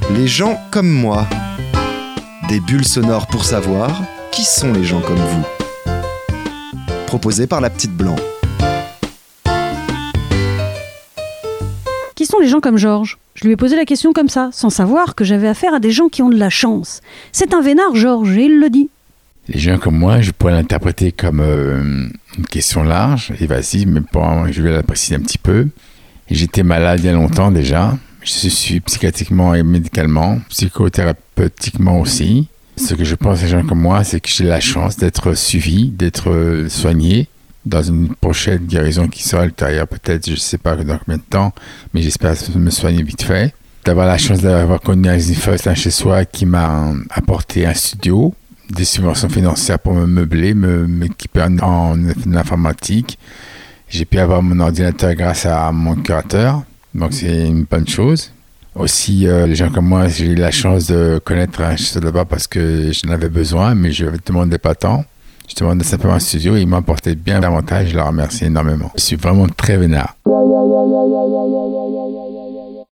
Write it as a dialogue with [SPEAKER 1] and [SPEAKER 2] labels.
[SPEAKER 1] Les gens comme moi. Des bulles sonores pour savoir qui sont les gens comme vous. Proposé par la petite Blanc.
[SPEAKER 2] Qui sont les gens comme Georges ? Je lui ai posé la question comme ça, sans savoir que j'avais affaire à des gens qui ont de la chance. C'est un vénard, Georges, et il le dit.
[SPEAKER 3] Les gens comme moi, je pourrais l'interpréter comme une question large, évasive, mais je vais la préciser un petit peu. Et j'étais malade il y a longtemps déjà. Je suis psychiatriquement et médicalement, psychothérapeutiquement aussi. Ce que je pense à des gens comme moi, c'est que j'ai la chance d'être suivi, d'être soigné dans une prochaine guérison qui sera ultérieure, peut-être, je ne sais pas dans combien de temps, mais j'espère me soigner vite fait. D'avoir la chance d'avoir connu un First chez soi qui m'a apporté un studio, des subventions financières pour me meubler, m'équiper en informatique. J'ai pu avoir mon ordinateur grâce à mon curateur, donc c'est une bonne chose. Aussi, les gens comme moi, j'ai eu la chance de connaître un chasseur là-bas parce que j'en avais besoin, mais je ne demandais pas tant. Je demandais simplement un studio et ils m'apportaient bien davantage. Je leur remercie énormément. Je suis vraiment très vénard.